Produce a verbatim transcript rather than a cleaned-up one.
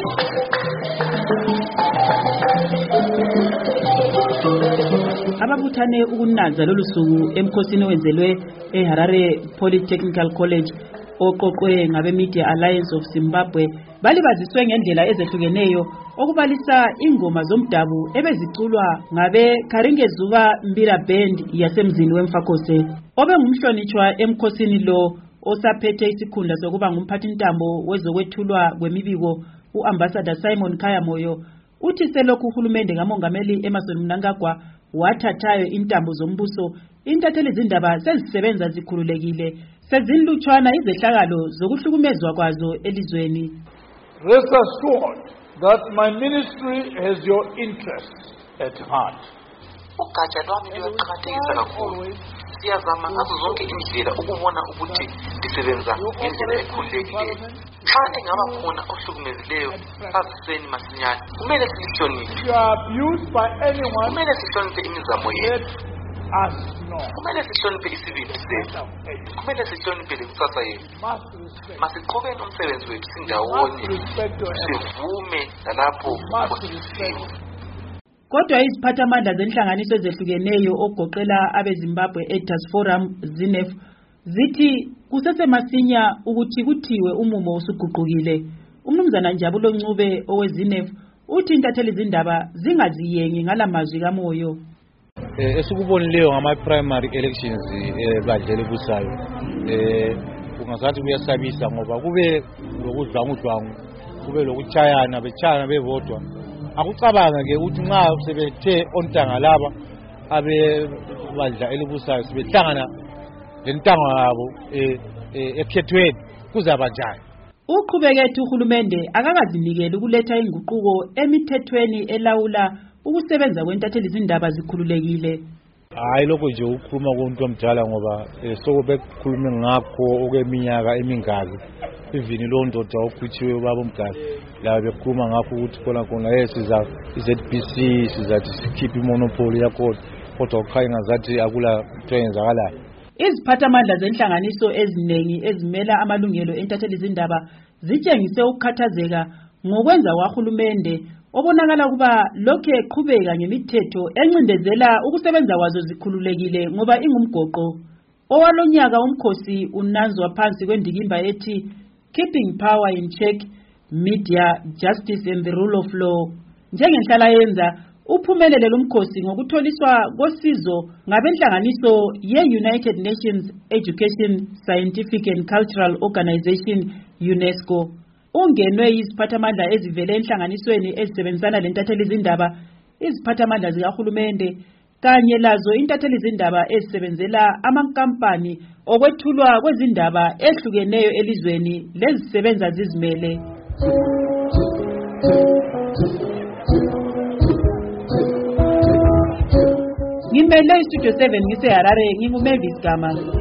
Ababuthane ukunaza lolu suku emkhosini owenzelwe eHarare Polytechnical College oqoqwe ngabe Media Alliance of Zimbabwe balibaziswe ngendlela ezehlukeneyo okubalisa ingoma zomdabu ebeziculwa ngabe Karingezuba Mbira Band yasemzini weMfakose. Obe ngumhlonitshwa emkhosini lo osaphethe isikhundla sokuba ngumphathintambo wezokwethulwa kwemibiko uAmbassador Simon Khayamoyo uthi selokhu uhulumende ngamongameli Emmerson Mnangagwa wathathayo intambo zombuso intatheli izindaba sezisebenza zikhululekile sezinlutshwana izehlakalo zokuhlukumezwa kwazo elizweni. Rest assured that my ministry has your interests at heart. Ugatsha lwami luyaqakathekisa kakhulu. Siyazama ngazo zonke indlela ukubona ukuthi ndisebenza ngendlela ekhululekileyo. Xa engaba khona ohlukumezileyo asiseni masinyane kumele silihloniphe. You are abused by anyone. Kumele sihloniphe imizamo yethu. Us no. Kumele sihloniphe isibindi sethu. Kumele sihloniphe lekusasa yethu. Masiqhubeni umsebenzi wethu sindawonye. Sivume nalapho kusisiwe. Kodwa iziphathamandla zenhlanganiso ezehlukeneyo ogoqela abeZimbabwe Editors Forum ZINEF zithi kusesemasinya ukuthi kuthiwe umumo usuguqukile. Umnumzana Njabulo Ncube oweZINEF uthi intatheli izindaba zingaziyengi ngalamazwi kaMoyo. Eh esikubonileyo ngama primary elections ebadlele busayo eh kungazathi kuyasabisa ngoba kube lokudlangudlwangu kube lokuchayana bechayana bevodwa. Akucabanga ke ukuthi nxa sebethe ontanga laba abe badla elibusayo sibehlangana lentanga yabo ekhethweni kuzaba njani. Uqhubekethe uhulumende akakazinikele ukuletha inguquko emithethweni elawula ukusebenza kwentatheli izindaba zikhululekile. Hayi lokho nje ukukhuluma konke omdala ngoba sokubekhulume ngakho okweminyaka emingaki. Ivini lo ndoda okhuthiwe ubaba uMgadi la bekhuluma ngakho ukuthi khona khona yesiza iZ B C sizathi sikhiphe imonopoly yakho kodwa ukhaya ngazathi akula into eyenzakalayo. Iziphathamandla zenhlanganiso eziningi ezimela amalungelo entatheli izindaba zitshengise ukukhathazeka ngokwenza kwahulumende obonakala kuba lokho eqhubeka ngemithetho encindezela ukusebenza kwazo zikhululekile ngoba ingumgoqo. Owalonyaka umkhosi unanzwa phansi kwendikimba ethi Keeping Power in Check, Media, Justice and the Rule of Law. Njengenhlala yenza uphumelele lumkhosi ngokutholiswa kosizo ngabenhlanganiso ye-United Nations Education, Scientific and Cultural Organization UNESCO. Ungenwe iziphathamandla ezivele enhlanganisweni ezisebenzisana lentatheli izindaba, iziphathamandla zikahulumende kanye lazo intatheli izindaba ezisebenzela amankampani okwethulwa kwezindaba ehlukeneyo elizweni lezisebenza zizimele. Ngimele iStudio seven ngise Harare nginguMavis Gama.